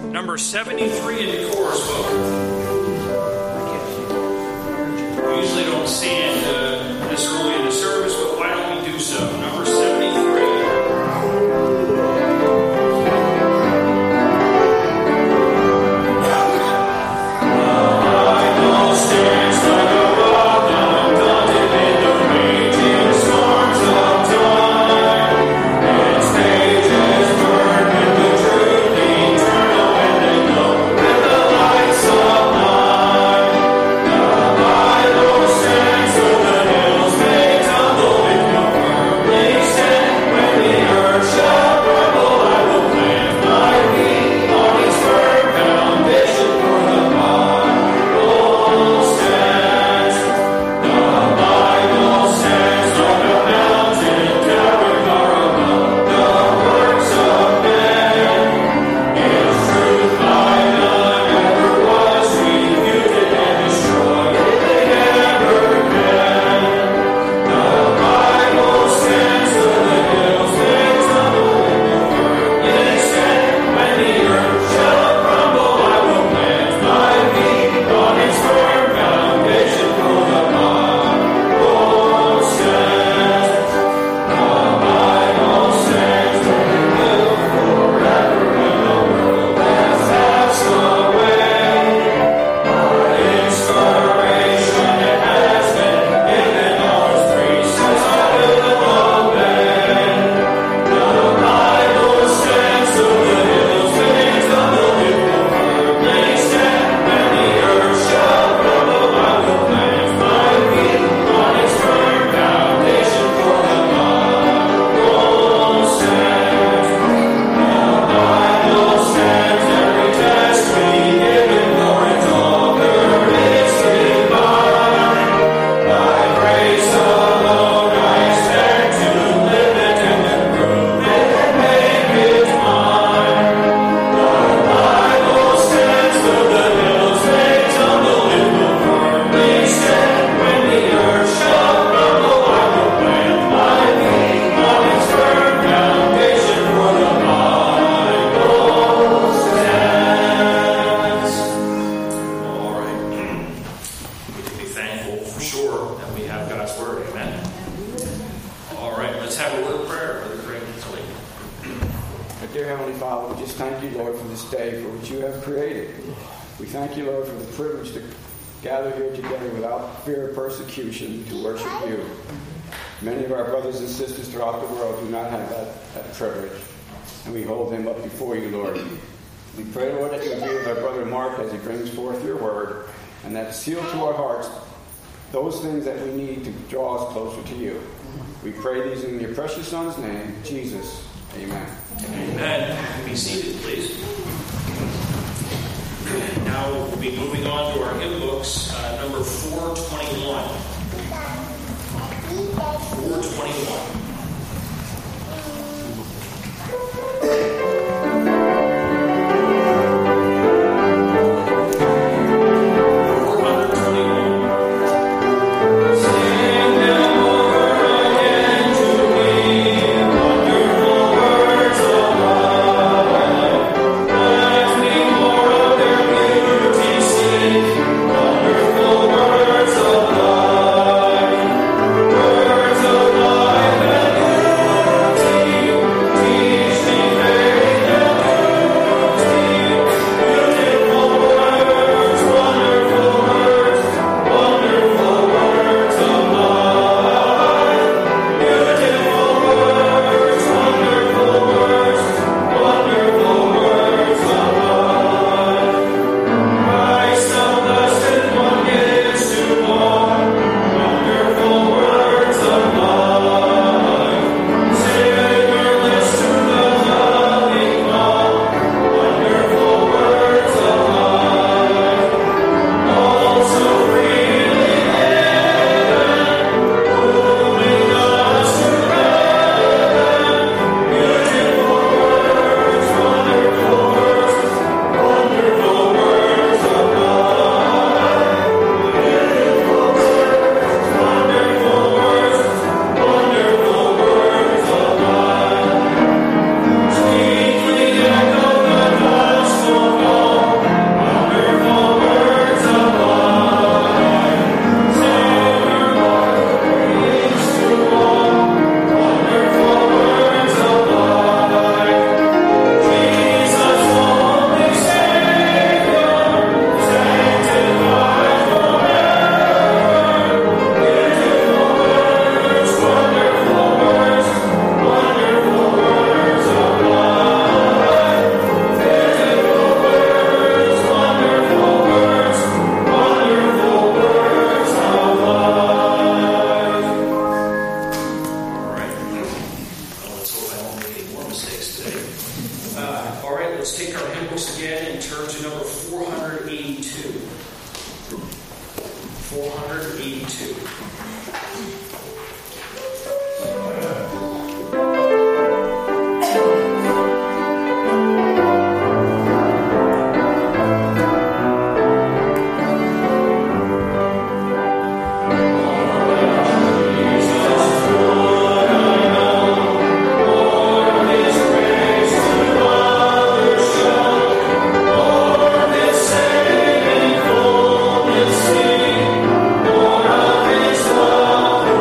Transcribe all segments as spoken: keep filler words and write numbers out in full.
number seventy-three in the chorus book. We usually don't stand uh, this early in the service, but why don't we do so? Number seventy-three. To worship you. Many of our brothers and sisters throughout the world do not have that, that privilege, and we hold them up before you, Lord. We pray, Lord, that you will be with our brother Mark as he brings forth your word, and that seal to our hearts those things that we need to draw us closer to you. We pray these in your precious Son's name, Jesus. Amen. Amen. Be seated, please. Now we'll be moving on to our hymn books, uh, number four twenty-one. four twenty-one. Words of life. Uh, all right, let's take our hymn books again and turn to number four eighty-two. four eighty-two. See, more of His love.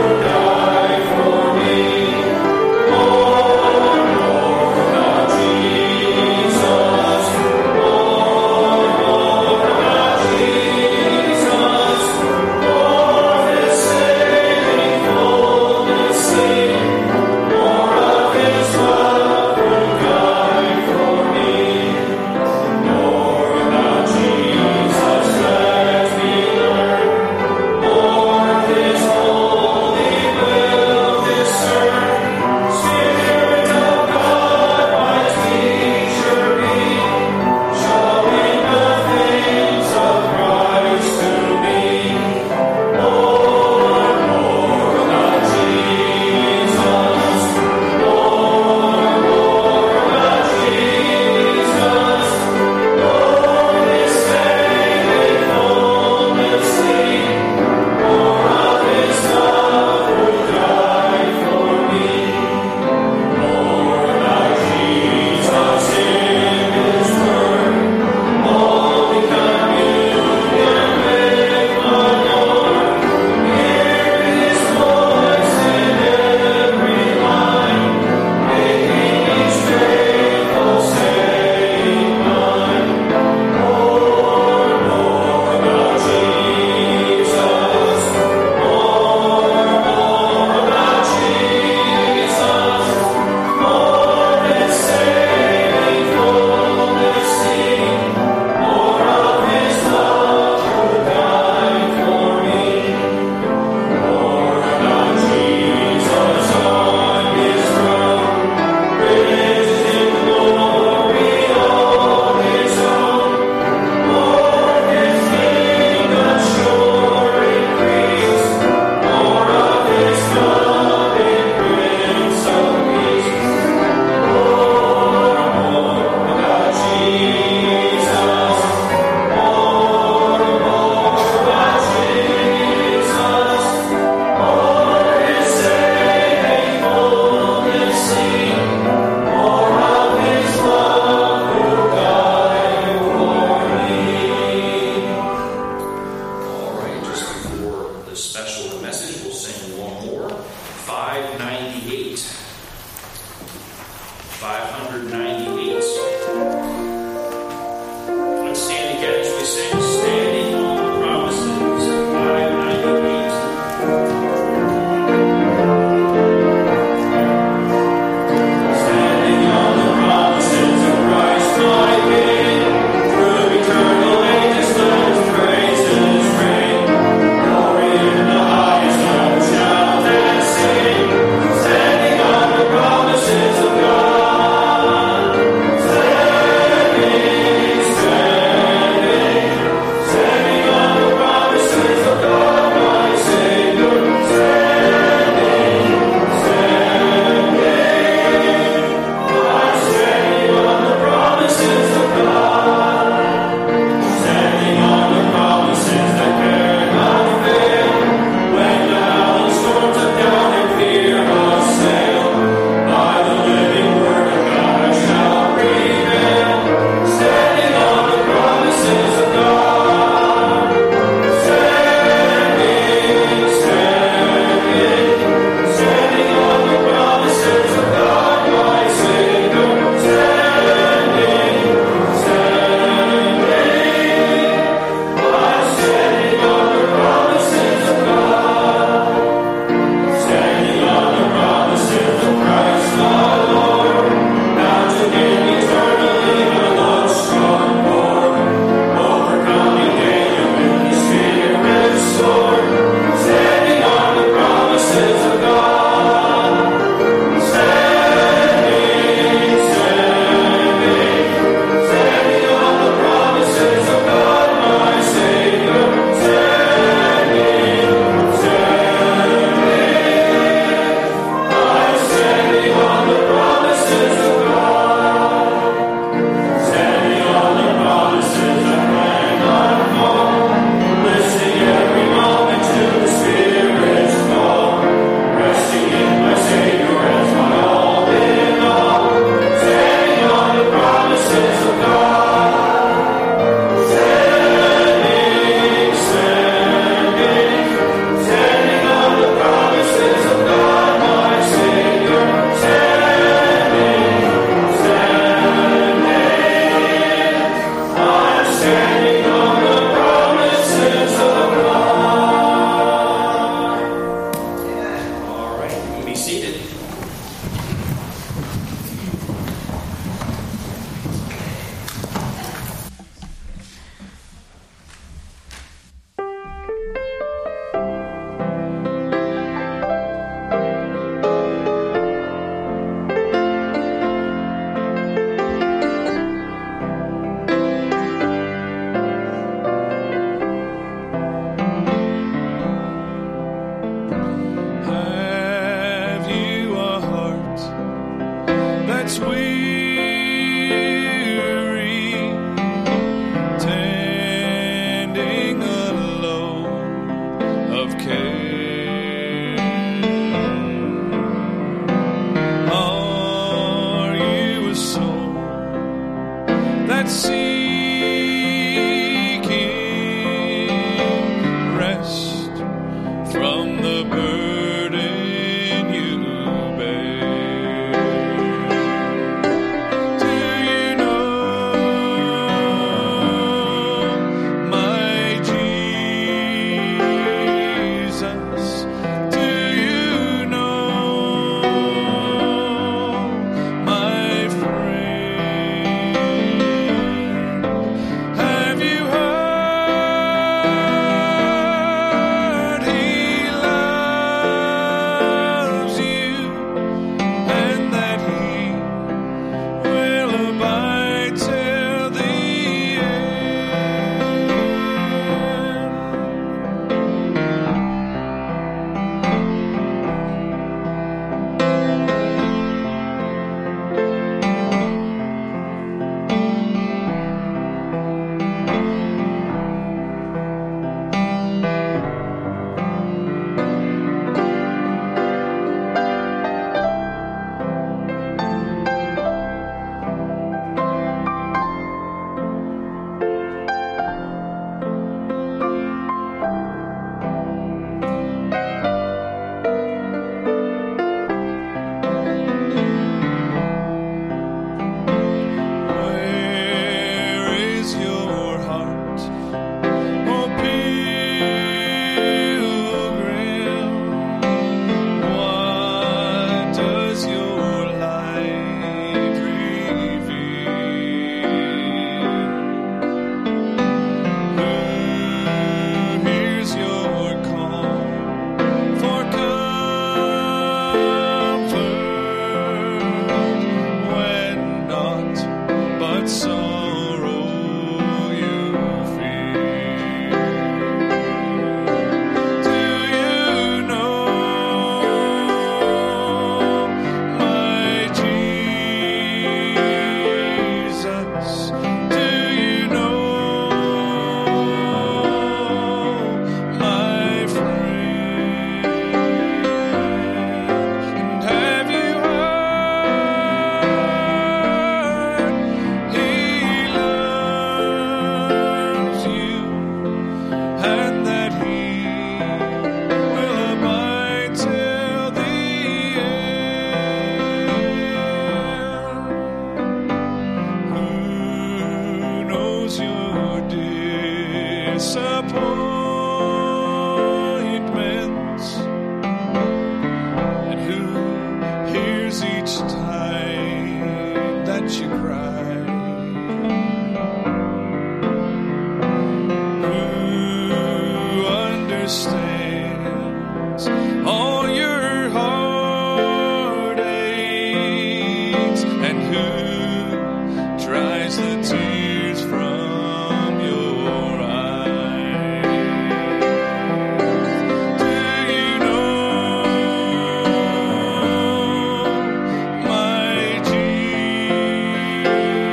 you.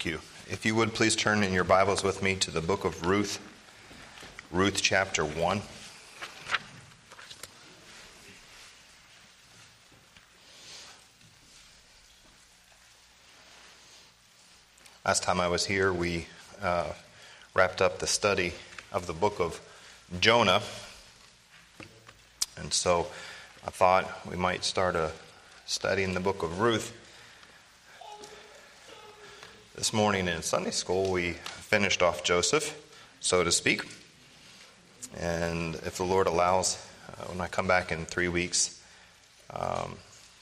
Thank you. If you would please turn in your Bibles with me to the book of Ruth, Ruth chapter one. Last time I was here, we uh, wrapped up the study of the book of Jonah. And so I thought we might start a study in the book of Ruth. This morning in Sunday school, we finished off Joseph, so to speak. And if the Lord allows, uh, when I come back in three weeks, um,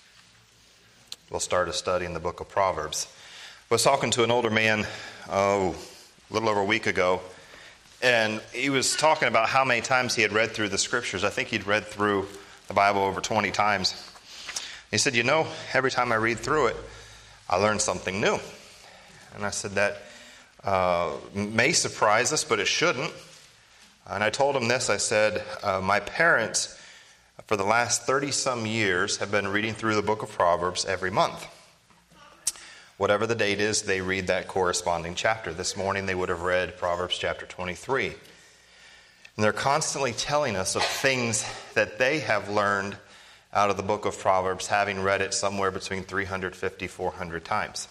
we'll start a study in the book of Proverbs. I was talking to an older man, oh, a little over a week ago, and he was talking about how many times he had read through the scriptures. I think he'd read through the Bible over twenty times. He said, you know, every time I read through it, I learn something new. And I said, that uh, may surprise us, but it shouldn't. And I told him this. I said, uh, my parents, for the last thirty-some years, have been reading through the book of Proverbs every month. Whatever the date is, they read that corresponding chapter. This morning, they would have read Proverbs chapter twenty-three. And they're constantly telling us of things that they have learned out of the book of Proverbs, having read it somewhere between three hundred fifty, four hundred times.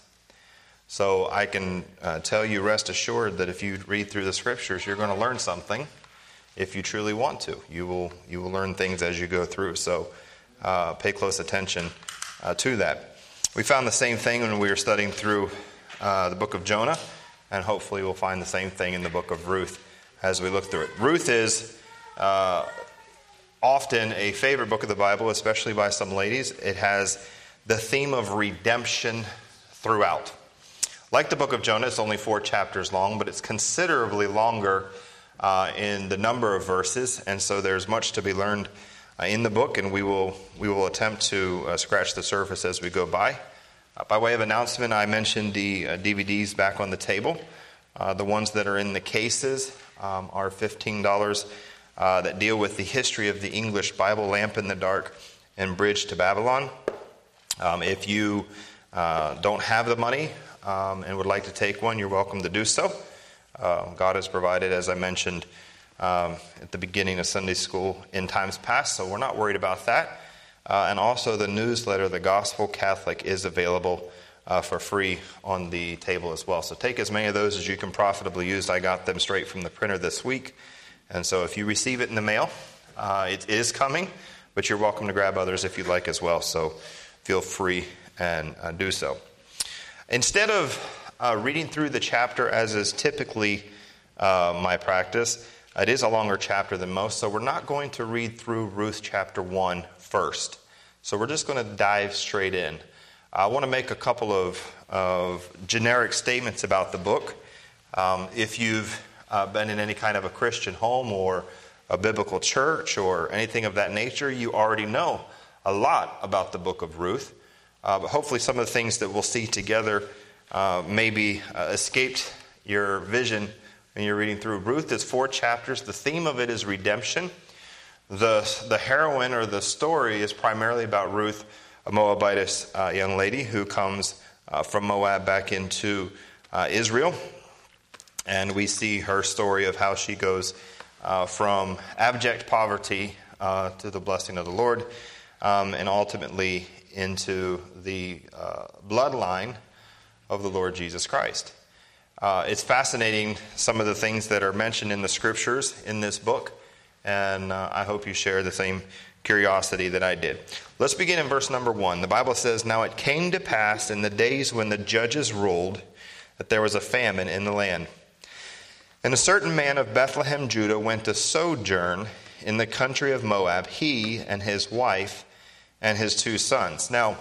So I can uh, tell you, rest assured, that if you read through the scriptures, you're going to learn something. If you truly want to, you will you will learn things as you go through. So uh, pay close attention uh, to that. We found the same thing when we were studying through uh, the book of Jonah, and hopefully we'll find the same thing in the book of Ruth as we look through it. Ruth is uh, often a favorite book of the Bible, especially by some ladies. It has the theme of redemption throughout. Like the book of Jonah, it's only four chapters long, but it's considerably longer uh, in the number of verses, and so there's much to be learned uh, in the book, and we will we will attempt to uh, scratch the surface as we go by. Uh, by way of announcement, I mentioned the uh, D V Ds back on the table. Uh, the ones that are in the cases um, are fifteen dollars uh, that deal with the history of the English Bible, Lamp in the Dark, and Bridge to Babylon. Um, if you uh, don't have the money, Um, and would like to take one, you're welcome to do so. Uh, God has provided, as I mentioned um, at the beginning of Sunday school, in times past, so we're not worried about that. Uh, and also the newsletter, The Gospel Catholic, is available uh, for free on the table as well. So take as many of those as you can profitably use. I got them straight from the printer this week. And so if you receive it in the mail, uh, it is coming, but you're welcome to grab others if you'd like as well. So feel free and uh, do so. Instead of uh, reading through the chapter as is typically uh, my practice, it is a longer chapter than most, so we're not going to read through Ruth chapter one first. So we're just going to dive straight in. I want to make a couple of, of generic statements about the book. Um, if you've uh, been in any kind of a Christian home or a biblical church or anything of that nature, you already know a lot about the book of Ruth. Uh, but hopefully some of the things that we'll see together uh, maybe uh, escaped your vision when you're reading through. Ruth is four chapters. The theme of it is redemption. The the heroine or the story is primarily about Ruth, a Moabitess uh, young lady who comes uh, from Moab back into uh, Israel. And we see her story of how she goes uh, from abject poverty uh, to the blessing of the Lord, um, and ultimately into the uh, bloodline of the Lord Jesus Christ. Uh, it's fascinating, some of the things that are mentioned in the scriptures in this book, and uh, I hope you share the same curiosity that I did. Let's begin in verse number one. The Bible says, "Now it came to pass in the days when the judges ruled that there was a famine in the land. And a certain man of Bethlehem, Judah, went to sojourn in the country of Moab, he and his wife and his two sons." Now,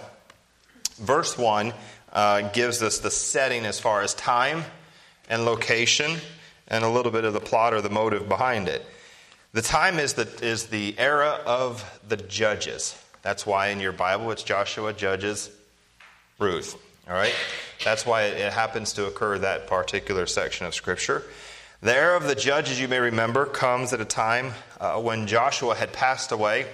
verse one uh, gives us the setting as far as time and location and a little bit of the plot or the motive behind it. The time is the, is the era of the judges. That's why in your Bible it's Joshua, Judges, Ruth. All right? That's why it happens to occur that particular section of Scripture. The era of the judges, you may remember, comes at a time uh, when Joshua had passed away.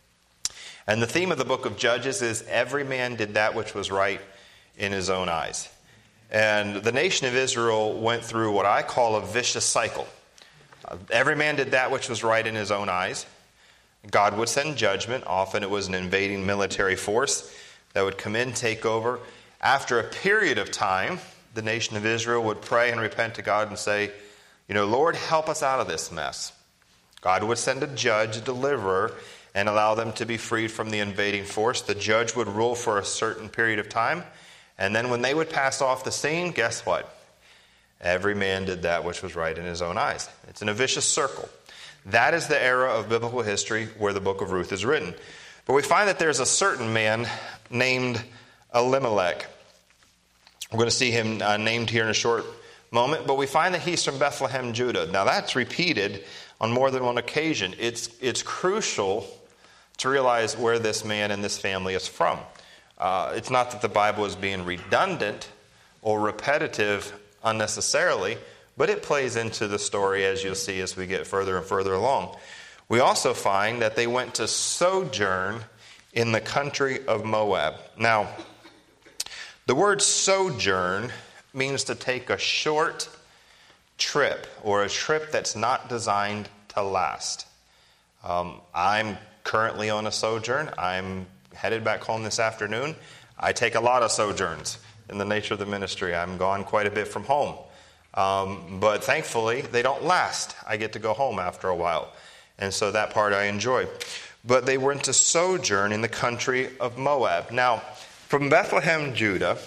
And the theme of the book of Judges is every man did that which was right in his own eyes. And the nation of Israel went through what I call a vicious cycle. Uh, every man did that which was right in his own eyes. God would send judgment. Often it was an invading military force that would come in, take over. After a period of time, the nation of Israel would pray and repent to God and say, you know, Lord, help us out of this mess. God would send a judge, a deliverer, and allow them to be freed from the invading force. The judge would rule for a certain period of time. And then when they would pass off the scene, guess what? Every man did that which was right in his own eyes. It's in a vicious circle. That is the era of biblical history where the book of Ruth is written. But we find that there's a certain man named Elimelech. We're going to see him uh, named here in a short moment, but we find that he's from Bethlehem, Judah. Now that's repeated on more than one occasion. It's, it's crucial to realize where this man and this family is from. Uh, it's not that the Bible is being redundant or repetitive unnecessarily, but it plays into the story, as you'll see as we get further and further along. We also find that they went to sojourn in the country of Moab. Now, the word sojourn means to take a short trip, or a trip that's not designed to last. Um, I'm currently on a sojourn. I'm headed back home this afternoon. I take a lot of sojourns in the nature of the ministry. I'm gone quite a bit from home. Um, but thankfully, they don't last. I get to go home after a while. And so that part I enjoy. But they went to sojourn in the country of Moab. Now, from Bethlehem, Judah,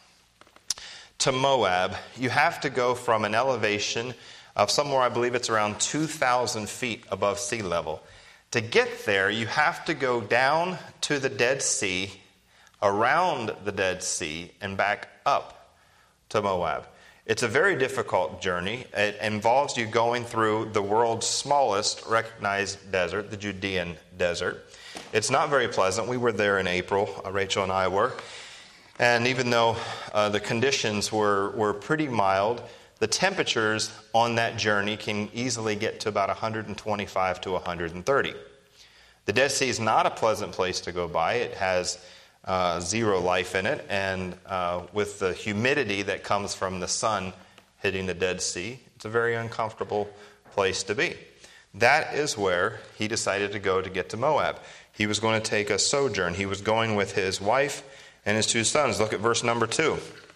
to Moab, you have to go from an elevation of somewhere, I believe it's around two thousand feet above sea level. To get there, you have to go down to the Dead Sea, around the Dead Sea, and back up to Moab. It's a very difficult journey. It involves you going through the world's smallest recognized desert, the Judean desert. It's not very pleasant. We were there in April, uh, Rachel and I were. And even though uh, the conditions were, were pretty mild, the temperatures on that journey can easily get to about one hundred twenty-five to one hundred thirty. The Dead Sea is not a pleasant place to go by. It has uh, zero life in it, and uh, with the humidity that comes from the sun hitting the Dead Sea, it's a very uncomfortable place to be. That is where he decided to go to get to Moab. He was going to take a sojourn. He was going with his wife and his two sons. Look at verse number two.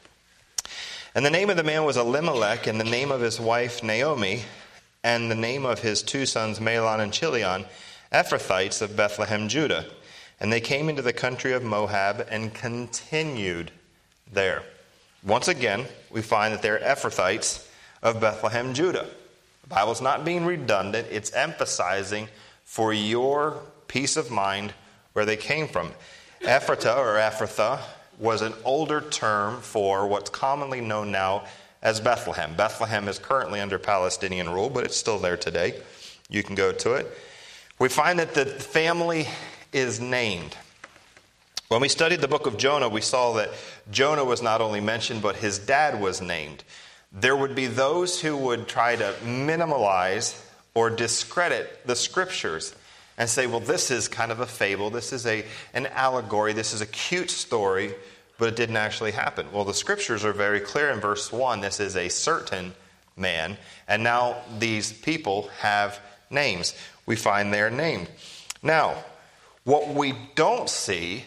And the name of the man was Elimelech, and the name of his wife Naomi, and the name of his two sons Mahlon and Chilion, Ephrathites of Bethlehem, Judah. And they came into the country of Moab and continued there. Once again, we find that they're Ephrathites of Bethlehem, Judah. The Bible's not being redundant. It's emphasizing for your peace of mind where they came from. Ephratah or Ephrathah was an older term for what's commonly known now as Bethlehem. Bethlehem is currently under Palestinian rule, but it's still there today. You can go to it. We find that the family is named. When we studied the book of Jonah, we saw that Jonah was not only mentioned, but his dad was named. There would be those who would try to minimalize or discredit the scriptures and say, well, this is kind of a fable, this is a an allegory, this is a cute story, but it didn't actually happen. Well, the scriptures are very clear in verse one, this is a certain man, and now these people have names. We find they're named. Now, what we don't see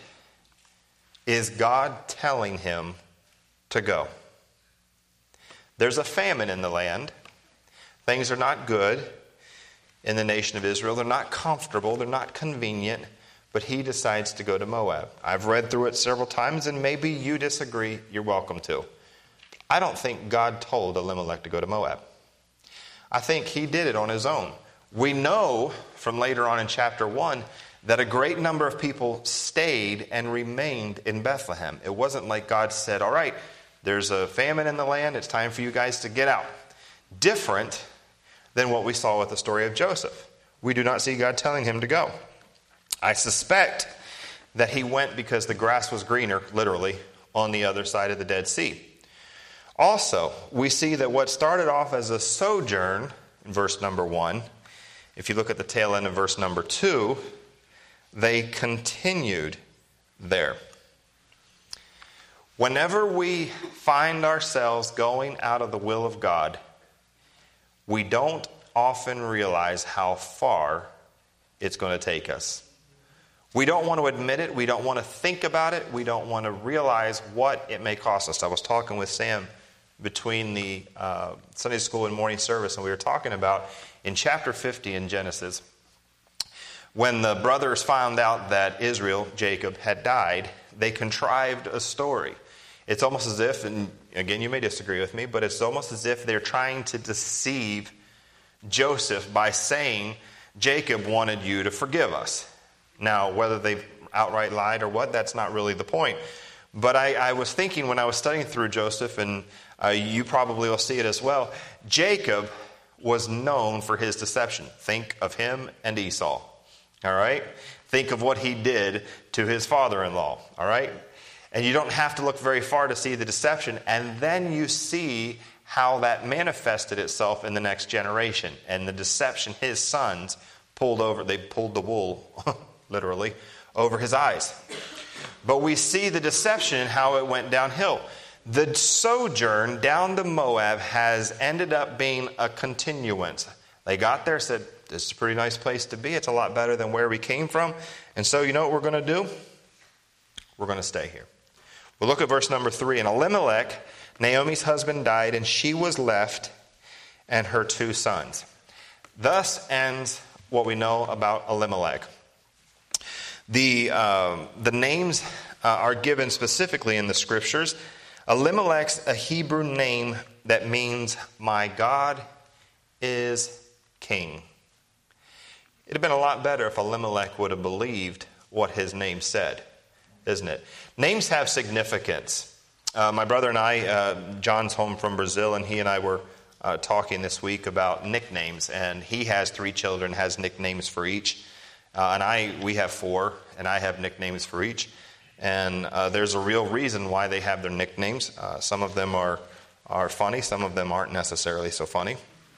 is God telling him to go. There's a famine in the land. Things are not good in the nation of Israel. They're not comfortable. They're not convenient. But he decides to go to Moab. I've read through it several times, and maybe you disagree. You're welcome to. I don't think God told Elimelech to go to Moab. I think he did it on his own. We know from later on in chapter one that a great number of people stayed and remained in Bethlehem. It wasn't like God said, all right, there's a famine in the land. It's time for you guys to get out. Different than what we saw with the story of Joseph. We do not see God telling him to go. I suspect that he went because the grass was greener, literally, on the other side of the Dead Sea. Also, we see that what started off as a sojourn, in verse number one, if you look at the tail end of verse number two, they continued there. Whenever we find ourselves going out of the will of God, we don't often realize how far it's going to take us. We don't want to admit it. We don't want to think about it. We don't want to realize what it may cost us. I was talking with Sam between the uh, Sunday school and morning service, and we were talking about in chapter fifty in Genesis, when the brothers found out that Israel, Jacob, had died, they contrived a story. It's almost as if, and again, you may disagree with me, but it's almost as if they're trying to deceive Joseph by saying, Jacob wanted you to forgive us. Now, whether they outright lied or what, that's not really the point. But I, I was thinking when I was studying through Joseph, and uh, you probably will see it as well, Jacob was known for his deception. Think of him and Esau. All right? Think of what he did to his father-in-law. All right? And you don't have to look very far to see the deception. And then you see how that manifested itself in the next generation. And the deception his sons pulled over, they pulled the wool, literally, over his eyes. But we see the deception and how it went downhill. The sojourn down to Moab has ended up being a continuance. They got there, said, this is a pretty nice place to be. It's a lot better than where we came from. And so you know what we're going to do? We're going to stay here. We'll look at verse number three. And Elimelech, Naomi's husband, died, and she was left and her two sons. Thus ends what we know about Elimelech. The, uh, the names uh, are given specifically in the scriptures. Elimelech's a Hebrew name that means, my God is king. It'd have been a lot better if Elimelech would have believed what his name said, isn't it? Names have significance. Uh, my brother and I, uh, John's home from Brazil, and he and I were uh, talking this week about nicknames. And he has three children, has nicknames for each. Uh, and I, we have four, and I have nicknames for each. And uh, there's a real reason why they have their nicknames. Uh, some of them are, are funny, some of them aren't necessarily so funny.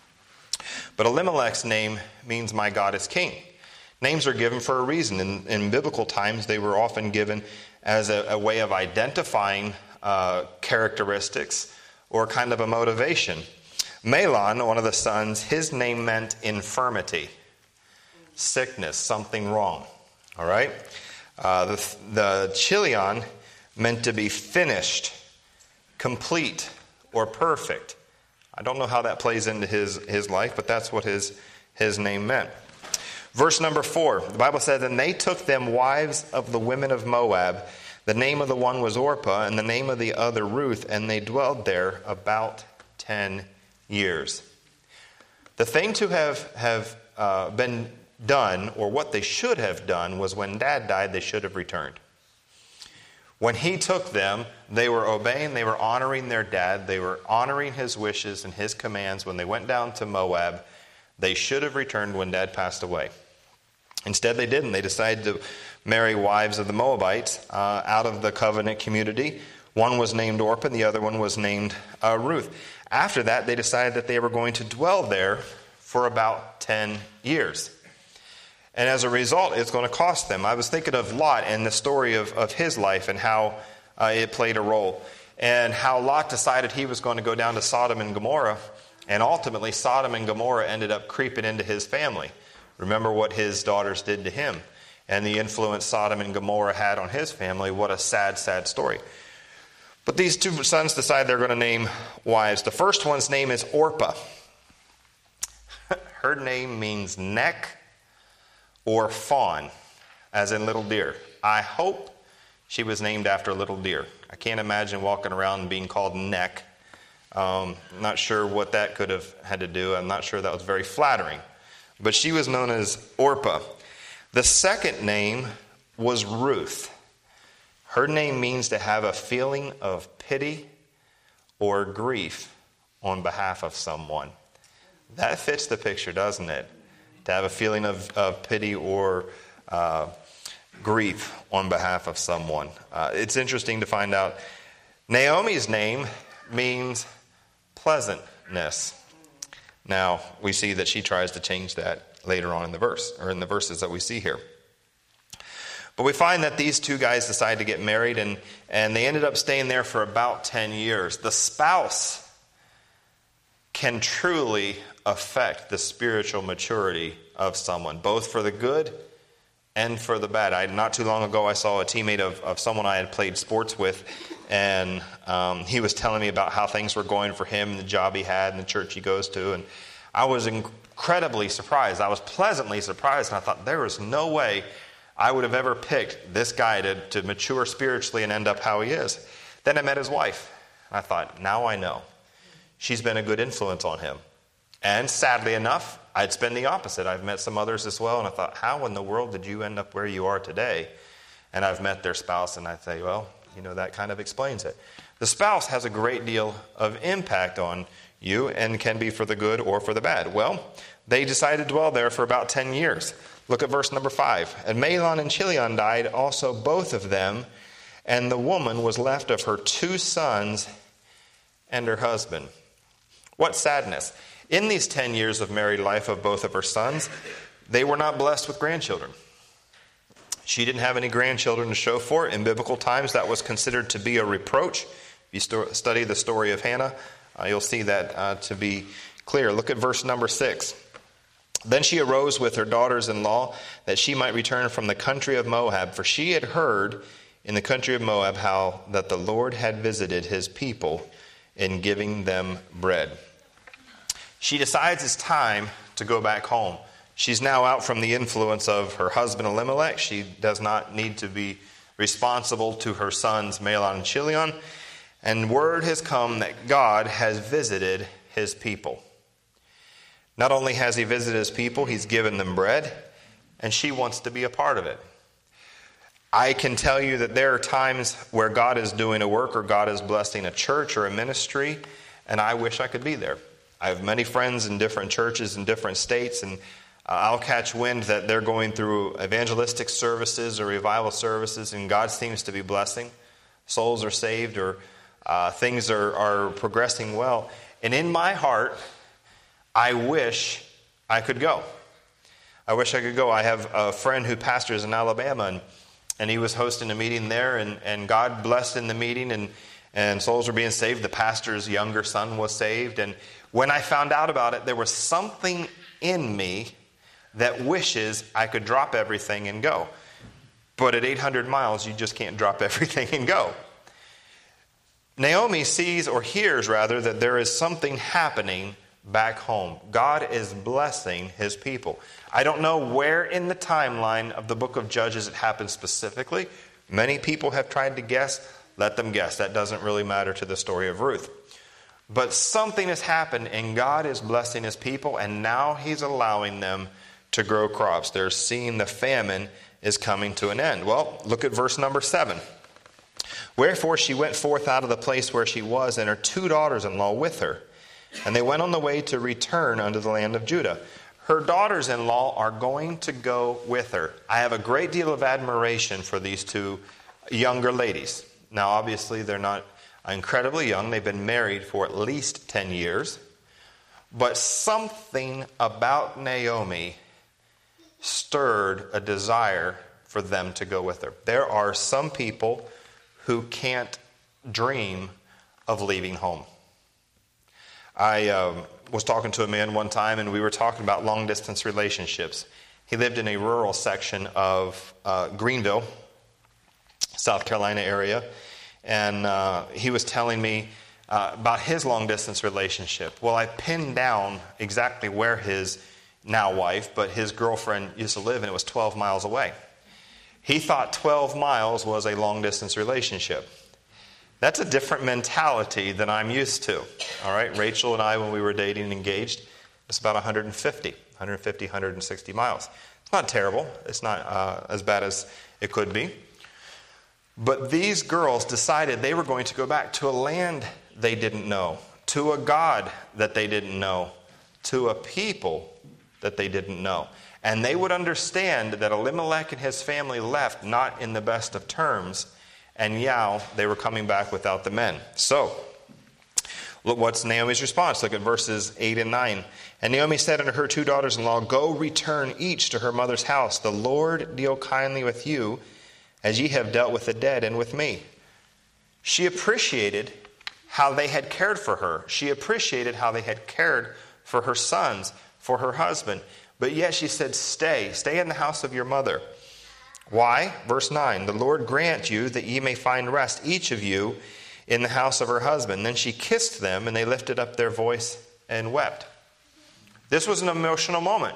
But Elimelech's name means my God is king. Names are given for a reason. In, in biblical times, they were often given as a, a way of identifying uh, characteristics or kind of a motivation. Mahlon, one of the sons, his name meant infirmity, sickness, something wrong. All right? Uh, the, the Chilion meant to be finished, complete, or perfect. I don't know how that plays into his, his life, but that's what his, his name meant. Verse number four, the Bible says, and they took them wives of the women of Moab. The name of the one was Orpah, and the name of the other Ruth, and they dwelled there about ten years. The thing to have, have uh, been done, or what they should have done, was when Dad died, they should have returned. When he took them, they were obeying, they were honoring their dad, they were honoring his wishes and his commands. When they went down to Moab, they should have returned when Dad passed away. Instead, they didn't. They decided to marry wives of the Moabites uh, out of the covenant community. One was named Orpah, and the other one was named uh, Ruth. After that, they decided that they were going to dwell there for about ten years. And as a result, it's going to cost them. I was thinking of Lot and the story of, of his life and how uh, it played a role. And how Lot decided he was going to go down to Sodom and Gomorrah. And ultimately, Sodom and Gomorrah ended up creeping into his family. Remember what his daughters did to him. And the influence Sodom and Gomorrah had on his family. What a sad, sad story. But these two sons decide they're going to name wives. The first one's name is Orpah. Her name means neck or fawn, as in little deer. I hope she was named after a little deer. I can't imagine walking around and being called neck. Um, not sure what that could have had to do. I'm not sure that was very flattering. But she was known as Orpah. The second name was Ruth. Her name means to have a feeling of pity or grief on behalf of someone. That fits the picture, doesn't it? To have a feeling of, of pity or uh, grief on behalf of someone. Uh, it's interesting to find out Naomi's name means pleasantness. Now, we see that she tries to change that later on in the verse, or in the verses that we see here. But we find that these two guys decided to get married, and, and they ended up staying there for about ten years. The spouse can truly affect the spiritual maturity of someone, both for the good and for the bad. I, not too long ago, I saw a teammate of, of someone I had played sports with, and um, he was telling me about how things were going for him, the job he had, and the church he goes to, and I was incredibly surprised. I was pleasantly surprised, and I thought, there was no way I would have ever picked this guy to, to mature spiritually and end up how he is. Then I met his wife, and I thought, now I know. She's been a good influence on him. And sadly enough, I'd been the opposite. I've met some others as well, and I thought, how in the world did you end up where you are today? And I've met their spouse, and I say, well, you know, that kind of explains it. The spouse has a great deal of impact on you and can be for the good or for the bad. Well, they decided to dwell there for about ten years. Look at verse number five. And Mahlon and Chilion died, also both of them, and the woman was left of her two sons and her husband. What sadness. In these ten years of married life of both of her sons, they were not blessed with grandchildren. She didn't have any grandchildren to show for it. In biblical times, that was considered to be a reproach. If you st- study the story of Hannah, uh, you'll see that uh, to be clear. Look at verse number six. Then she arose with her daughters-in-law that she might return from the country of Moab, for she had heard in the country of Moab how that the Lord had visited his people in giving them bread. She decides it's time to go back home. She's now out from the influence of her husband Elimelech. She does not need to be responsible to her sons Mahlon and Chilion. And word has come that God has visited his people. Not only has he visited his people, he's given them bread, and she wants to be a part of it. I can tell you that there are times where God is doing a work or God is blessing a church or a ministry, and I wish I could be there. I have many friends in different churches in different states, and uh, I'll catch wind that they're going through evangelistic services or revival services, and God seems to be blessing. Souls are saved, or uh, things are, are progressing well. And in my heart, I wish I could go. I wish I could go. I have a friend who pastors in Alabama, and, and he was hosting a meeting there, and, and God blessed in the meeting, and, and souls were being saved. The pastor's younger son was saved, and when I found out about it, there was something in me that wishes I could drop everything and go. But at eight hundred miles, you just can't drop everything and go. Naomi sees, or hears rather, that there is something happening back home. God is blessing his people. I don't know where in the timeline of the book of Judges it happens specifically. Many people have tried to guess. Let them guess. That doesn't really matter to the story of Ruth. But something has happened, and God is blessing his people, and now he's allowing them to grow crops. They're seeing the famine is coming to an end. Well, look at verse number seven. Wherefore she went forth out of the place where she was, and her two daughters-in-law with her. And they went on the way to return unto the land of Judah. Her daughters-in-law are going to go with her. I have a great deal of admiration for these two younger ladies. Now, obviously, they're not incredibly young. They've been married for at least ten years. But something about Naomi stirred a desire for them to go with her. There are some people who can't dream of leaving home. I um, was talking to a man one time, and we were talking about long-distance relationships. He lived in a rural section of uh, Greenville, South Carolina area, and uh, he was telling me uh, about his long-distance relationship. Well, I pinned down exactly where his now wife, but his girlfriend used to live, and it was twelve miles away. He thought twelve miles was a long-distance relationship. That's a different mentality than I'm used to. All right, Rachel and I, when we were dating and engaged, it's about one hundred fifty, one hundred fifty, one hundred sixty miles. It's not terrible. It's not uh, as bad as it could be. But these girls decided they were going to go back to a land they didn't know, to a God that they didn't know, to a people that they didn't know. And they would understand that Elimelech and his family left not in the best of terms, and yeah, they were coming back without the men. So, look, what's Naomi's response? Look at verses eight and nine. And Naomi said unto her two daughters-in-law, Go return each to her mother's house. The Lord deal kindly with you, as ye have dealt with the dead and with me. She appreciated how they had cared for her. She appreciated how they had cared for her sons, for her husband. But yet she said, stay, stay in the house of your mother. Why? Verse nine, the Lord grant you that ye may find rest, each of you, in the house of her husband. Then she kissed them, and they lifted up their voice and wept. This was an emotional moment.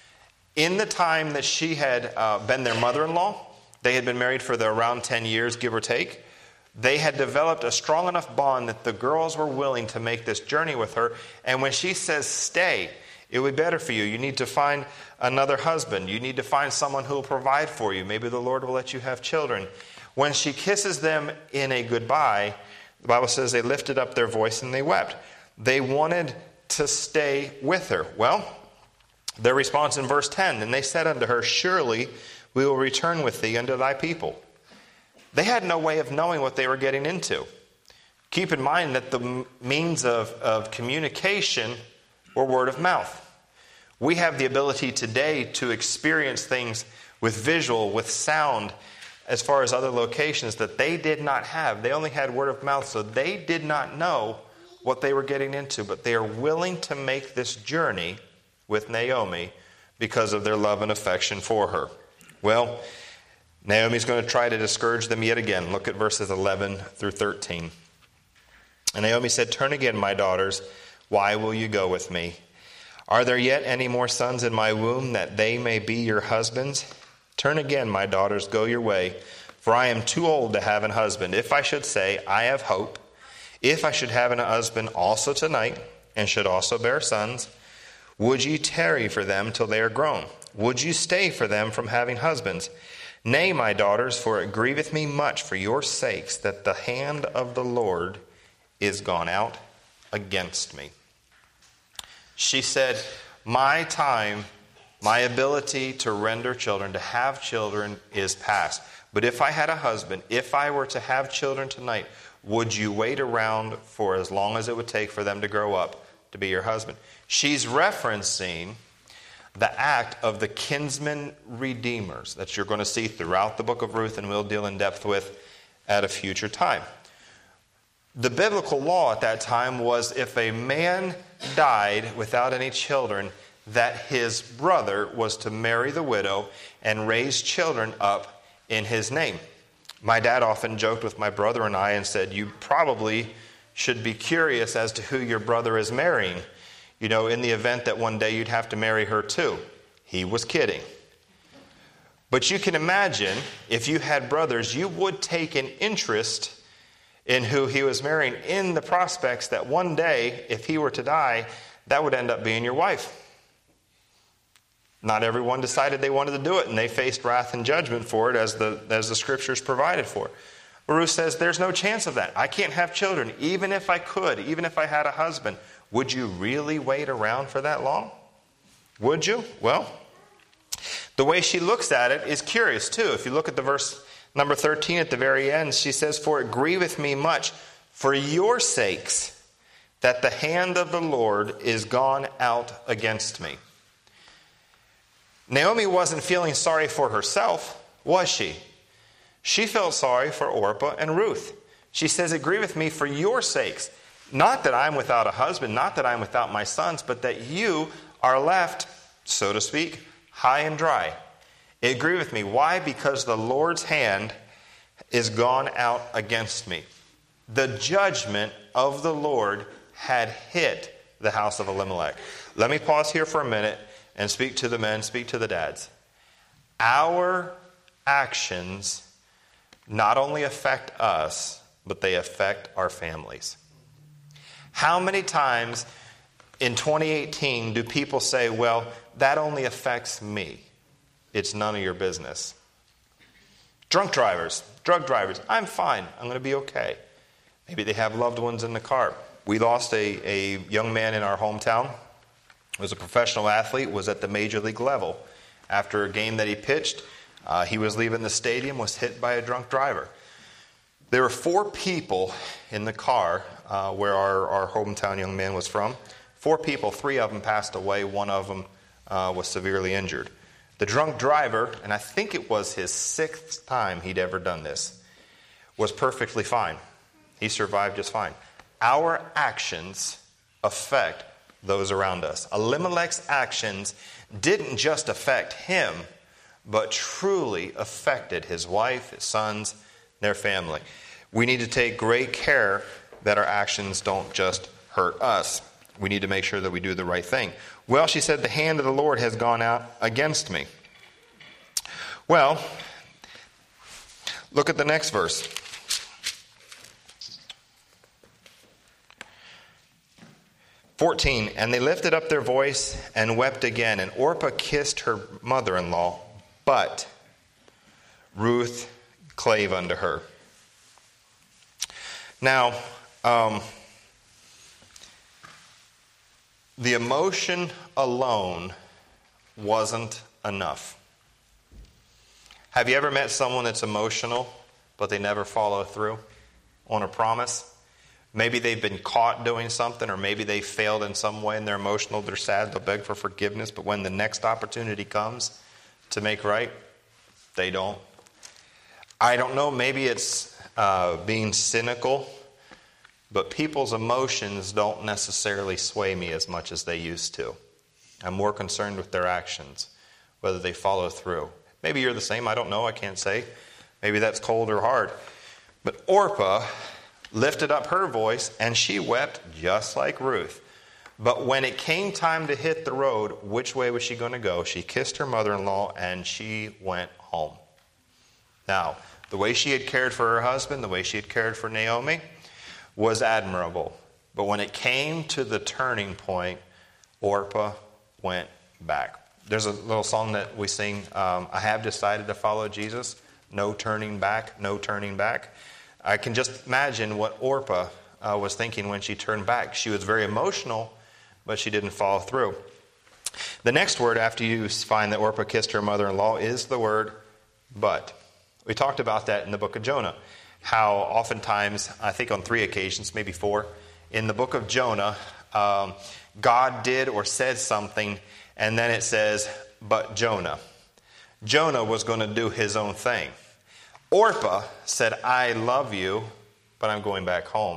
In the time that she had uh, been their mother-in-law, they had been married for the around ten years, give or take. They had developed a strong enough bond that the girls were willing to make this journey with her. And when she says, stay, it would be better for you. You need to find another husband. You need to find someone who will provide for you. Maybe the Lord will let you have children. When she kisses them in a goodbye, the Bible says they lifted up their voice and they wept. They wanted to stay with her. Well, their response in verse ten, and they said unto her, surely we will return with thee unto thy people. They had no way of knowing what they were getting into. Keep in mind that the means of, of communication were word of mouth. We have the ability today to experience things with visual, with sound, as far as other locations that they did not have. They only had word of mouth, so they did not know what they were getting into. But they are willing to make this journey with Naomi because of their love and affection for her. Well, Naomi's going to try to discourage them yet again. Look at verses eleven through thirteen. And Naomi said, turn again, my daughters. Why will you go with me? Are there yet any more sons in my womb, that they may be your husbands? Turn again, my daughters, go your way, for I am too old to have an husband. If I should say, I have hope, if I should have an husband also tonight, and should also bear sons, would ye tarry for them till they are grown? Would you stay for them from having husbands? Nay, my daughters, for it grieveth me much for your sakes that the hand of the Lord is gone out against me. She said, my time, my ability to render children, to have children, is past. But if I had a husband, if I were to have children tonight, would you wait around for as long as it would take for them to grow up to be your husband? She's referencing the act of the kinsman redeemers that you're going to see throughout the book of Ruth, and we'll deal in depth with at a future time. The biblical law at that time was if a man died without any children, that his brother was to marry the widow and raise children up in his name. My dad often joked with my brother and I and said, you probably should be curious as to who your brother is marrying, you know, in the event that one day you'd have to marry her too. He was kidding. But you can imagine, if you had brothers, you would take an interest in who he was marrying, in the prospects that one day, if he were to die, that would end up being your wife. Not everyone decided they wanted to do it, and they faced wrath and judgment for it, as the as the scriptures provided for. But Ruth says, there's no chance of that. I can't have children, even if I could, even if I had a husband. Would you really wait around for that long? Would you? Well, the way she looks at it is curious too. If you look at the verse number thirteen at the very end, she says, for it grieveth me much for your sakes that the hand of the Lord is gone out against me. Naomi wasn't feeling sorry for herself, was she? She felt sorry for Orpah and Ruth. She says, it grieveth me for your sakes. Not that I'm without a husband, not that I'm without my sons, but that you are left, so to speak, high and dry. It grieveth me. Why? Because the Lord's hand is gone out against me. The judgment of the Lord had hit the house of Elimelech. Let me pause here for a minute and speak to the men, speak to the dads. Our actions not only affect us, but they affect our families. How many times in twenty eighteen do people say, well, that only affects me? It's none of your business. Drunk drivers, drug drivers, I'm fine. I'm going to be okay. Maybe they have loved ones in the car. We lost a, a young man in our hometown. He was a professional athlete, was at the major league level. After a game that he pitched, uh, he was leaving the stadium, was hit by a drunk driver. There were four people in the car uh, where our, our hometown young man was from. Four people, three of them passed away. One of them uh, was severely injured. The drunk driver, and I think it was his sixth time he'd ever done this, was perfectly fine. He survived just fine. Our actions affect those around us. Elimelech's actions didn't just affect him, but truly affected his wife, his sons, their family. We need to take great care that our actions don't just hurt us. We need to make sure that we do the right thing. Well, she said, the hand of the Lord has gone out against me. Well, look at the next verse. fourteen, and they lifted up their voice and wept again, and Orpah kissed her mother-in-law, but Ruth clave unto her. Now, um, the emotion alone wasn't enough. Have you ever met someone that's emotional, but they never follow through on a promise? Maybe they've been caught doing something, or maybe they failed in some way and they're emotional, they're sad, they'll beg for forgiveness, but when the next opportunity comes to make right, they don't. I don't know, maybe it's uh, being cynical, but people's emotions don't necessarily sway me as much as they used to. I'm more concerned with their actions, whether they follow through. Maybe you're the same, I don't know, I can't say. Maybe that's cold or hard. But Orpah lifted up her voice, and she wept just like Ruth. But when it came time to hit the road, which way was she going to go? She kissed her mother-in-law, and she went home. Now, the way she had cared for her husband, the way she had cared for Naomi, was admirable. But when it came to the turning point, Orpah went back. There's a little song that we sing, um, I have decided to follow Jesus. No turning back, no turning back. I can just imagine what Orpah uh, was thinking when she turned back. She was very emotional, but she didn't follow through. The next word after you find that Orpah kissed her mother-in-law is the word but. We talked about that in the book of Jonah. How oftentimes, I think on three occasions, maybe four, in the book of Jonah, um, God did or said something, and then it says, but Jonah. Jonah was going to do his own thing. Orpah said, I love you, but I'm going back home.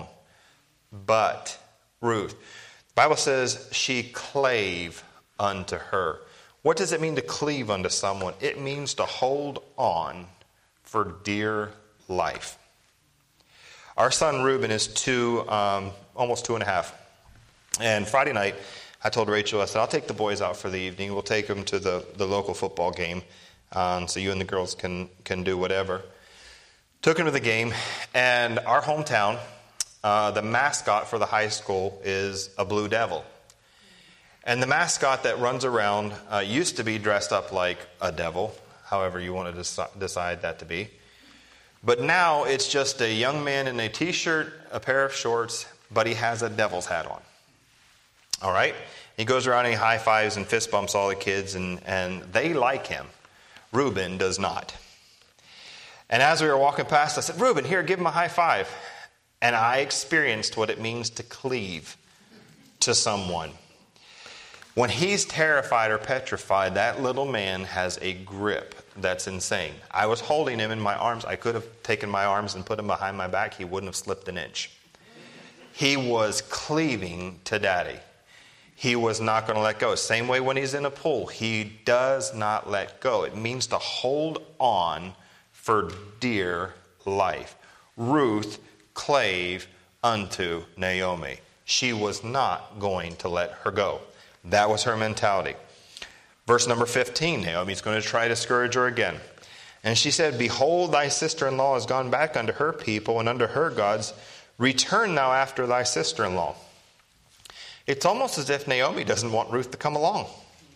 But Ruth. The Bible says she clave unto her. What does it mean to cleave unto someone? It means to hold on for dear life. Our son Reuben is two, um, almost two and a half. And Friday night, I told Rachel, I said, I'll take the boys out for the evening. We'll take them to the, the local football game. Um, so you and the girls can, can do whatever. Took him to the game, and our hometown, uh, the mascot for the high school is a blue devil. And the mascot that runs around uh, used to be dressed up like a devil, however you want to deci- decide that to be. But now it's just a young man in a t-shirt, a pair of shorts, but he has a devil's hat on. All right? He goes around and he high fives and fist bumps all the kids, and, and they like him. Reuben does not. And as we were walking past, I said, Reuben, here, give him a high five. And I experienced what it means to cleave to someone. When he's terrified or petrified, that little man has a grip that's insane. I was holding him in my arms. I could have taken my arms and put him behind my back. He wouldn't have slipped an inch. He was cleaving to Daddy. He was not going to let go. Same way when he's in a pool. He does not let go. It means to hold on for dear life. Ruth clave unto Naomi. She was not going to let her go. That was her mentality. Verse number fifteen, Naomi's going to try to discourage her again. And she said, behold, thy sister-in-law is gone back unto her people and unto her gods. Return thou after thy sister-in-law. It's almost as if Naomi doesn't want Ruth to come along.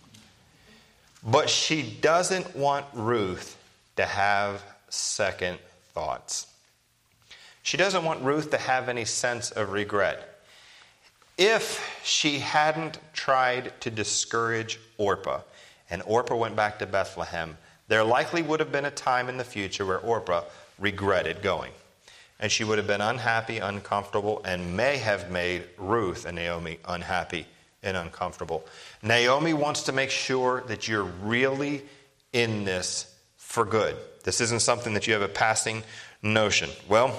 But she doesn't want Ruth to have second thoughts. She doesn't want Ruth to have any sense of regret. If she hadn't tried to discourage Orpah, and Orpah went back to Bethlehem, there likely would have been a time in the future where Orpah regretted going. And she would have been unhappy, uncomfortable, and may have made Ruth and Naomi unhappy and uncomfortable. Naomi wants to make sure that you're really in this for good. This isn't something that you have a passing notion. Well,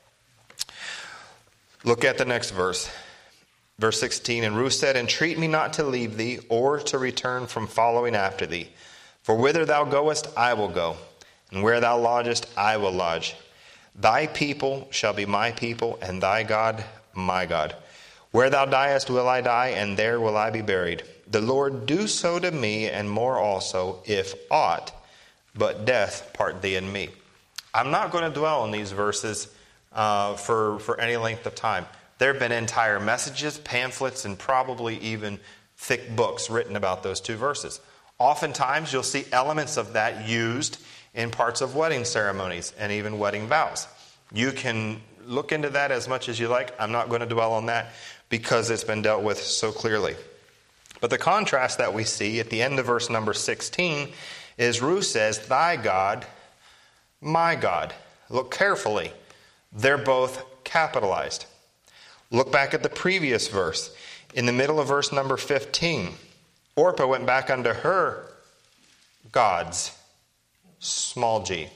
look at the next verse. Verse sixteen, and Ruth said, entreat me not to leave thee, or to return from following after thee. For whither thou goest, I will go, and where thou lodgest, I will lodge. Thy people shall be my people, and thy God my God. Where thou diest will I die, and there will I be buried. The Lord do so to me, and more also, if aught but death part thee and me. I'm not going to dwell on these verses uh, for, for any length of time. There have been entire messages, pamphlets, and probably even thick books written about those two verses. Oftentimes, you'll see elements of that used in parts of wedding ceremonies and even wedding vows. You can look into that as much as you like. I'm not going to dwell on that because it's been dealt with so clearly. But the contrast that we see at the end of verse number sixteen is Ruth says, thy God, my God. Look carefully. They're both capitalized. Look back at the previous verse. In the middle of verse number fifteen, Orpah went back unto her gods, small g.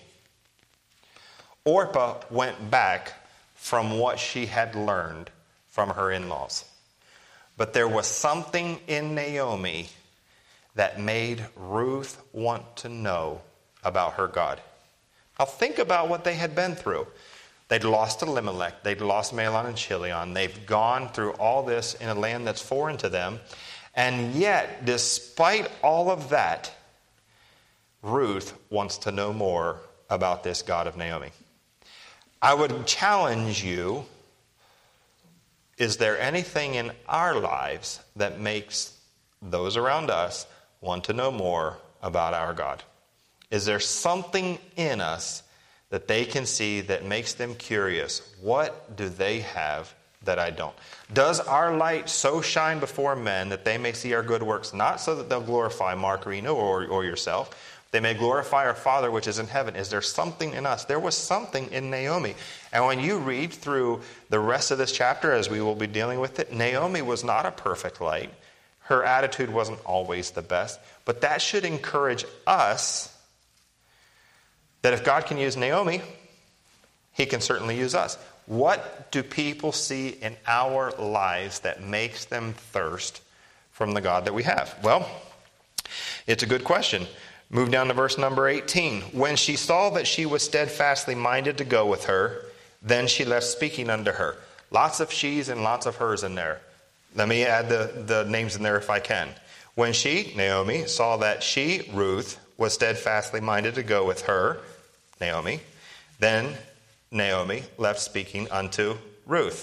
Orpah went back from what she had learned from her in-laws. But there was something in Naomi that made Ruth want to know about her God. Now think about what they had been through. They'd lost Elimelech. They'd lost Mahlon and Chilion. They've gone through all this in a land that's foreign to them. And yet, despite all of that, Ruth wants to know more about this God of Naomi. I would challenge you, is there anything in our lives that makes those around us want to know more about our God? Is there something in us that they can see that makes them curious? What do they have that I don't? Does our light so shine before men that they may see our good works, not so that they'll glorify Mark Reno or, or yourself, they may glorify our Father which is in heaven? Is there something in us? There was something in Naomi. And when you read through the rest of this chapter, as we will be dealing with it, Naomi was not a perfect light. Her attitude wasn't always the best. But that should encourage us that if God can use Naomi, He can certainly use us. What do people see in our lives that makes them thirst from the God that we have? Well, it's a good question. Move down to verse number eighteen. When she saw that she was steadfastly minded to go with her, then she left speaking unto her. Lots of she's and lots of hers in there. Let me add the, the names in there if I can. When she, Naomi, saw that she, Ruth, was steadfastly minded to go with her, Naomi, then Naomi left speaking unto Ruth.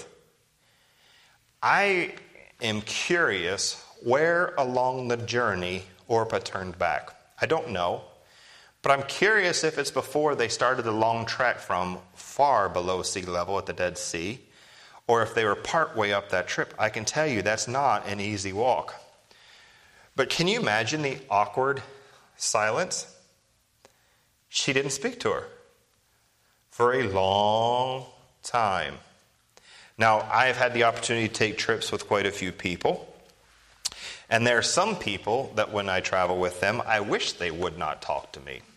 I am curious where along the journey Orpah turned back. I don't know, but I'm curious if it's before they started the long trek from far below sea level at the Dead Sea, or if they were partway up that trip. I can tell you that's not an easy walk. But can you imagine the awkward silence? She didn't speak to her for a long time. Now, I've had the opportunity to take trips with quite a few people. And there are some people that when I travel with them, I wish they would not talk to me.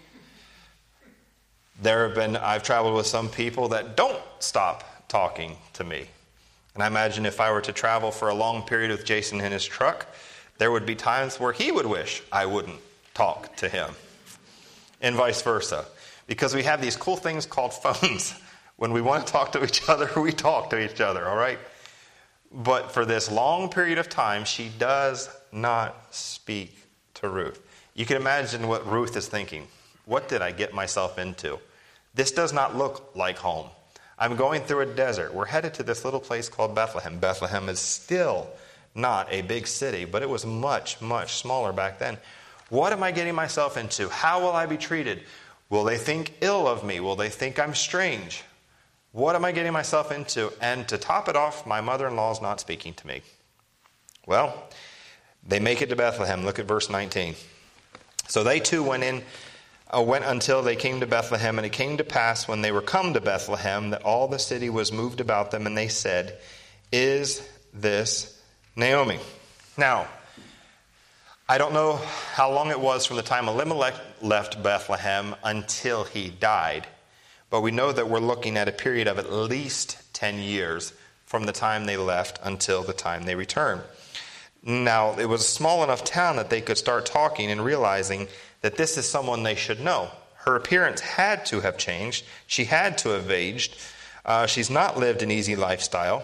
There have been, I've traveled with some people that don't stop talking to me. And I imagine if I were to travel for a long period with Jason in his truck, there would be times where he would wish I wouldn't talk to him. And vice versa. Because we have these cool things called phones. When we want to talk to each other, we talk to each other, all right? But for this long period of time, she does not speak to Ruth. You can imagine what Ruth is thinking. What did I get myself into? This does not look like home. I'm going through a desert. We're headed to this little place called Bethlehem. Bethlehem is still not a big city, but it was much, much smaller back then. What am I getting myself into? How will I be treated? Will they think ill of me? Will they think I'm strange? What am I getting myself into? And to top it off, my mother-in-law is not speaking to me. Well, they make it to Bethlehem. Look at verse nineteen. So they too went in, uh, went until they came to Bethlehem. And it came to pass when they were come to Bethlehem that all the city was moved about them. And they said, is this Naomi? Now, I don't know how long it was from the time Elimelech left Bethlehem until he died, but we know that we're looking at a period of at least ten years from the time they left until the time they returned. Now, it was a small enough town that they could start talking and realizing that this is someone they should know. Her appearance had to have changed. She had to have aged. Uh, she's not lived an easy lifestyle.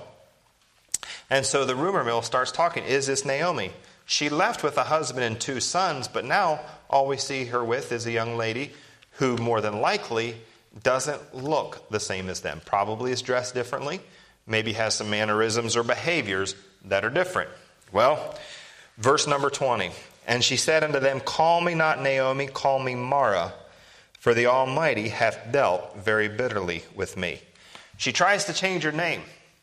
And so the rumor mill starts talking. Is this Naomi? She left with a husband and two sons, but now all we see her with is a young lady who more than likely doesn't look the same as them. Probably is dressed differently. Maybe has some mannerisms or behaviors that are different. Well, verse number twenty. And she said unto them, Call me not Naomi, call me Mara, for the Almighty hath dealt very bitterly with me. She tries to change her name.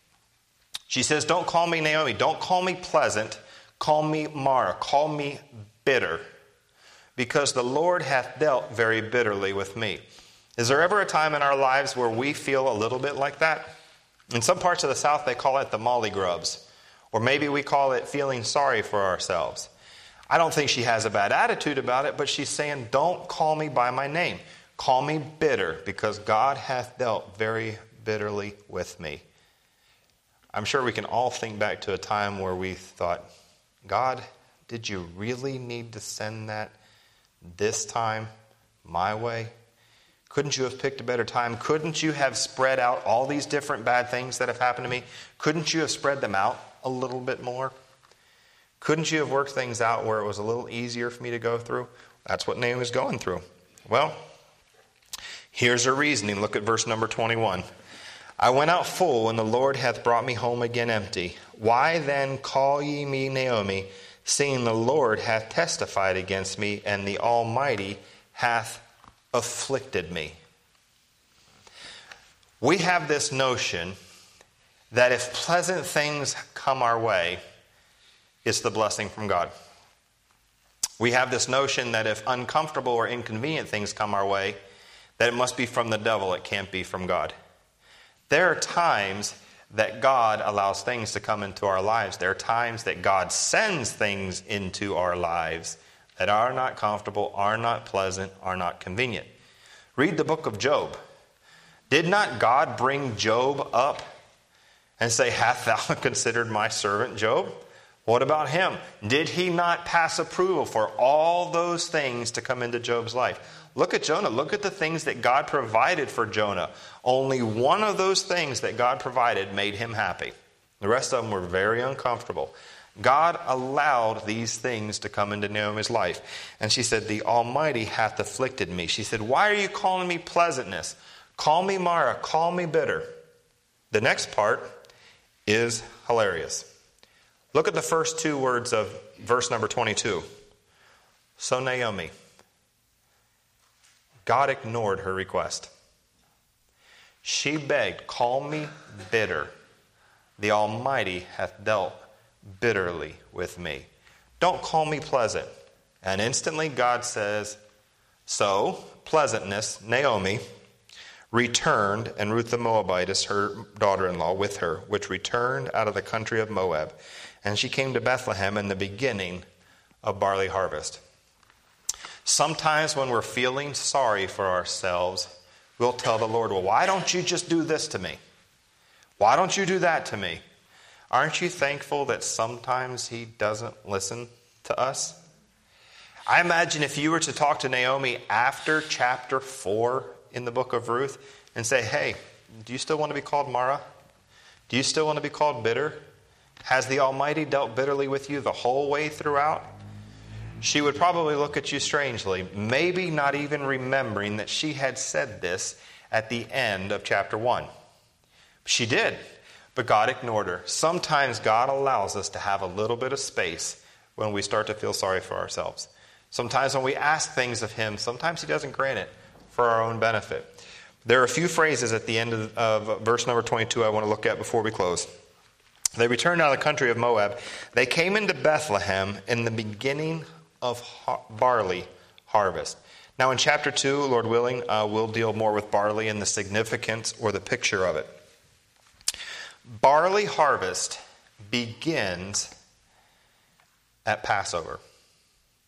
She says, don't call me Naomi, don't call me pleasant, call me Mara, call me bitter, because the Lord hath dealt very bitterly with me. Is there ever a time in our lives where we feel a little bit like that? In some parts of the South, they call it the molly grubs. Or maybe we call it feeling sorry for ourselves. I don't think she has a bad attitude about it, but she's saying, don't call me by my name. Call me bitter, because God hath dealt very bitterly with me. I'm sure we can all think back to a time where we thought, God, did you really need to send that this time my way? Couldn't you have picked a better time? Couldn't you have spread out all these different bad things that have happened to me? Couldn't you have spread them out a little bit more? Couldn't you have worked things out where it was a little easier for me to go through? That's what Naomi's going through. Well, here's her reasoning. Look at verse number twenty-one. I went out full, and the Lord hath brought me home again empty. Why then call ye me Naomi, seeing the Lord hath testified against me, and the Almighty hath afflicted me? We have this notion that if pleasant things come our way, it's the blessing from God. We have this notion that if uncomfortable or inconvenient things come our way, that it must be from the devil, it can't be from God. There are times that God allows things to come into our lives. There are times that God sends things into our lives that are not comfortable, are not pleasant, are not convenient. Read the book of Job. Did not God bring Job up and say, Hath thou considered my servant Job? What about him? Did he not pass approval for all those things to come into Job's life? Look at Jonah. Look at the things that God provided for Jonah. Only one of those things that God provided made him happy. The rest of them were very uncomfortable. God allowed these things to come into Naomi's life. And she said, the Almighty hath afflicted me. She said, why are you calling me pleasantness? Call me Mara. Call me bitter. The next part is hilarious. Look at the first two words of verse number twenty-two. So Naomi, God ignored her request. She begged, call me bitter. The Almighty hath dealt bitterly with me. Don't call me pleasant. And instantly God says, so pleasantness, Naomi, returned, and Ruth the Moabitess, her daughter-in-law, with her, which returned out of the country of Moab. And she came to Bethlehem in the beginning of barley harvest. Sometimes when we're feeling sorry for ourselves, we'll tell the Lord, well, why don't you just do this to me? Why don't you do that to me? Aren't you thankful that sometimes he doesn't listen to us? I imagine if you were to talk to Naomi after chapter four in the book of Ruth and say, hey, do you still want to be called Mara? Do you still want to be called bitter? Has the Almighty dealt bitterly with you the whole way throughout? She would probably look at you strangely, maybe not even remembering that she had said this at the end of chapter one. She did, but God ignored her. Sometimes God allows us to have a little bit of space when we start to feel sorry for ourselves. Sometimes when we ask things of him, sometimes he doesn't grant it for our own benefit. There are a few phrases at the end of, of verse number twenty-two I want to look at before we close. They returned out of the country of Moab. They came into Bethlehem in the beginning of har- barley harvest. Now in chapter two, Lord willing, uh, we'll deal more with barley and the significance or the picture of it. Barley harvest begins at Passover.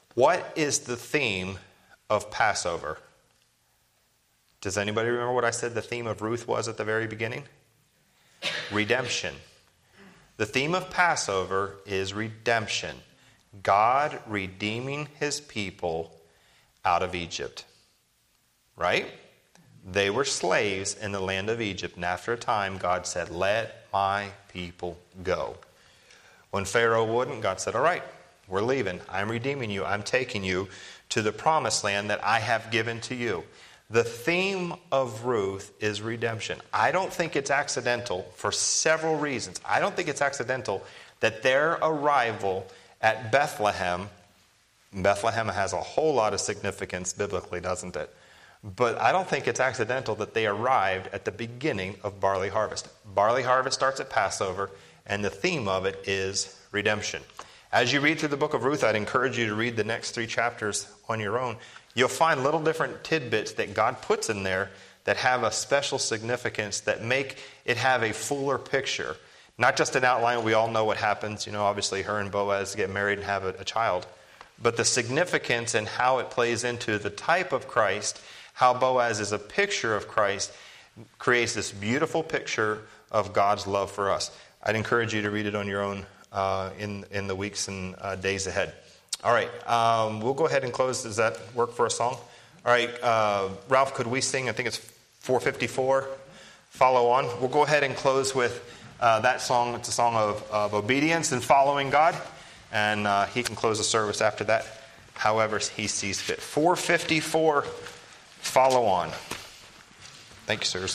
What is the theme of Passover? Does anybody remember what I said the theme of Ruth was at the very beginning? Redemption. The theme of Passover is redemption. God redeeming his people out of Egypt. Right? They were slaves in the land of Egypt, and after a time, God said, let my people go. When Pharaoh wouldn't, God said, all right, we're leaving. I'm redeeming you. I'm taking you to the promised land that I have given to you. The theme of Ruth is redemption. I don't think it's accidental for several reasons. I don't think it's accidental that their arrival at Bethlehem, Bethlehem has a whole lot of significance biblically, doesn't it? But I don't think it's accidental that they arrived at the beginning of barley harvest. Barley harvest starts at Passover, and the theme of it is redemption. As you read through the book of Ruth, I'd encourage you to read the next three chapters on your own. You'll find little different tidbits that God puts in there that have a special significance, that make it have a fuller picture. Not just an outline, we all know what happens. You know, obviously her and Boaz get married and have a, a child. But the significance and how it plays into the type of Christ, how Boaz is a picture of Christ, creates this beautiful picture of God's love for us. I'd encourage you to read it on your own uh, in, in the weeks and uh, days ahead. All right, um, we'll go ahead and close. Does that work for a song? All right, uh, Ralph, could we sing? I think it's four fifty-four. Follow on. We'll go ahead and close with uh, that song. It's a song of, of obedience and following God. And uh, he can close the service after that, however he sees fit. four fifty-four. Follow on. Thank you, sirs.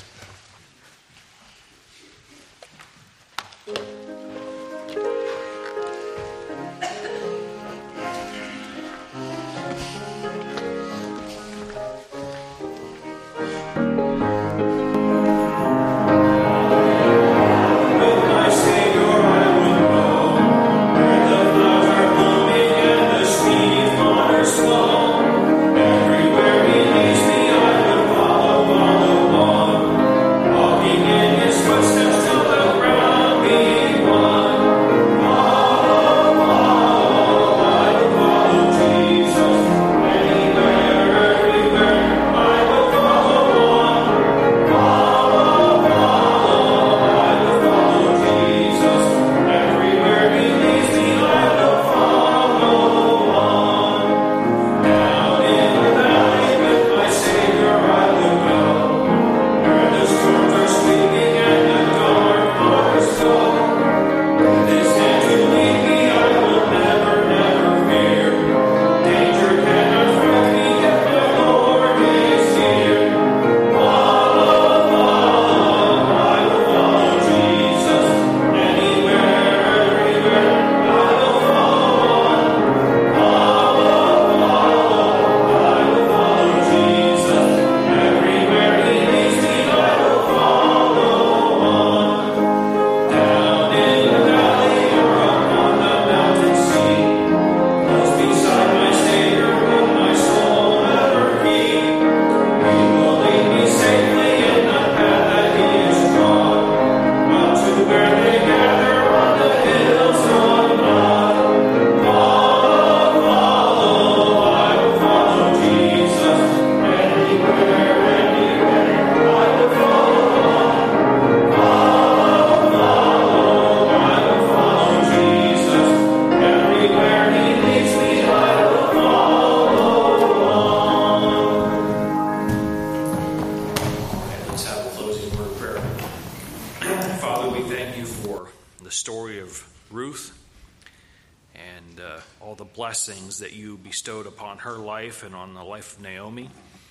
Blessings that you bestowed upon her life and on the life of Naomi.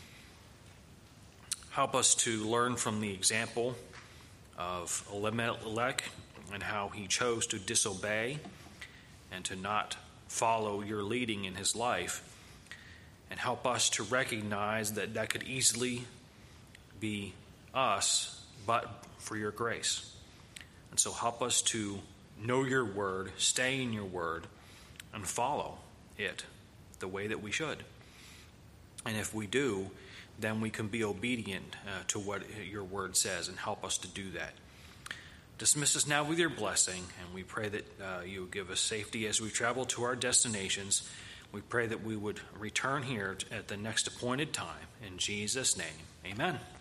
Help us to learn from the example of Elimelech and how he chose to disobey and to not follow your leading in his life. And help us to recognize that that could easily be us, but for your grace. And so help us to know your word, stay in your word, and follow it the way that we should. And if we do, then we can be obedient uh, to what your word says, and help us to do that. Dismiss us now with your blessing, and we pray that uh, you will give us safety as we travel to our destinations. We pray that we would return here at the next appointed time. In Jesus' name, amen.